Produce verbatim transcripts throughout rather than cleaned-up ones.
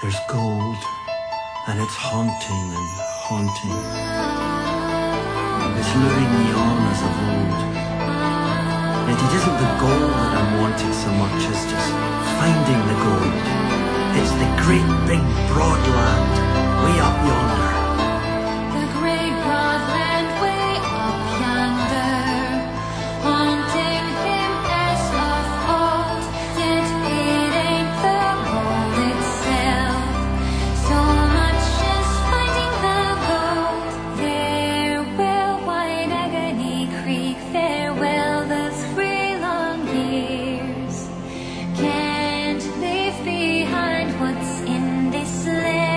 There's gold, and it's haunting and haunting. It's luring me on as of old. Yet it isn't the gold that I'm wanting so much as just finding the gold. It's the great big broad land way up yonder. The great broad land way up yonder, haunting him as of old. Yet it ain't the gold itself, so much as finding the gold. Farewell, White Agony Creek, farewell the three long years. Can't leave behind what's in this land.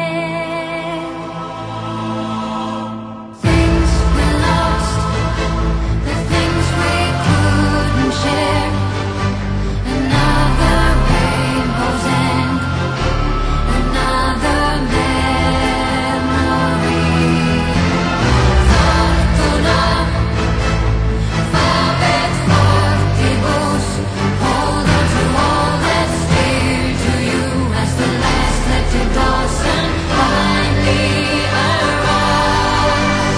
Things we lost, the things we couldn't share. Another rainbow's end, another memory. Fortuna, fabet fortibus. Hold on to all that's dear to you as the last lifted Dawson finally arrives.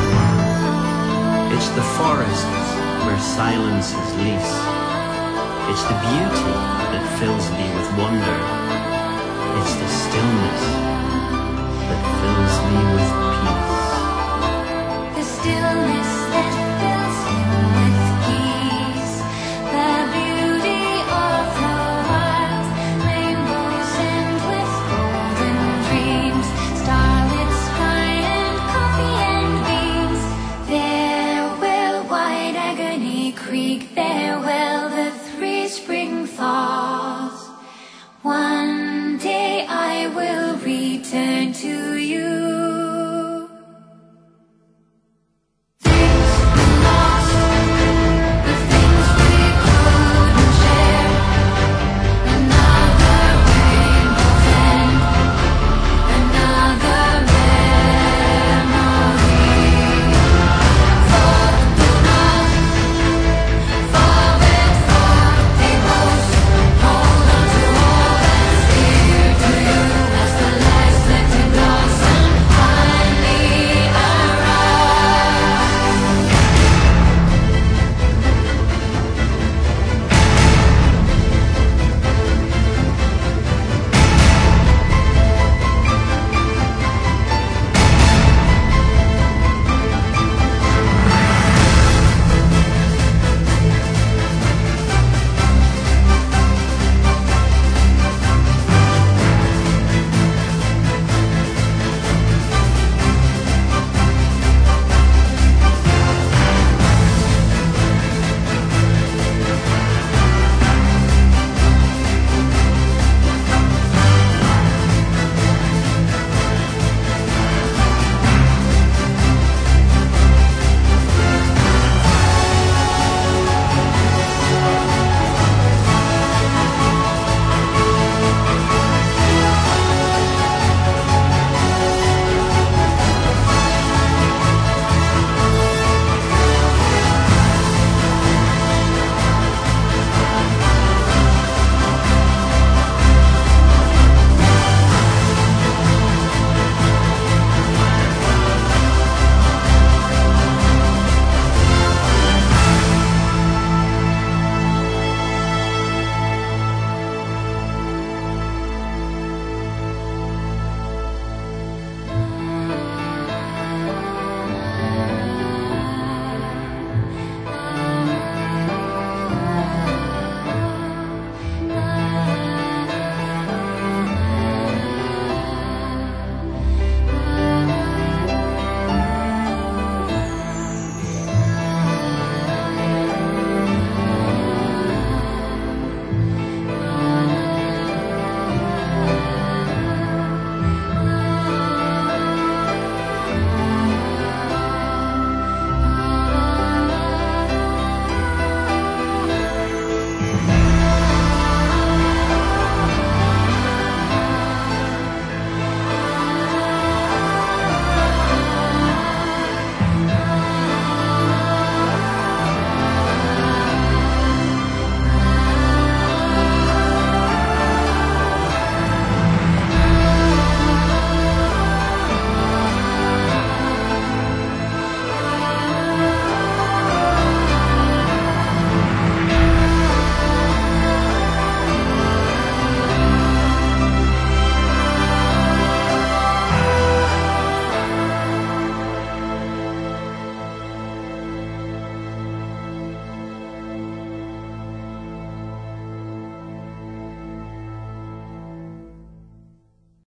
It's the forests where silence is least. It's the beauty that fills me with wonder. It's the stillness that fills me with peace. The stillness that fills him with peace. The beauty of the wild. Rainbows end with golden dreams. Starlit sky and coffee and beans. Farewell, White Agony Creek. Farewell, the three spring thaws.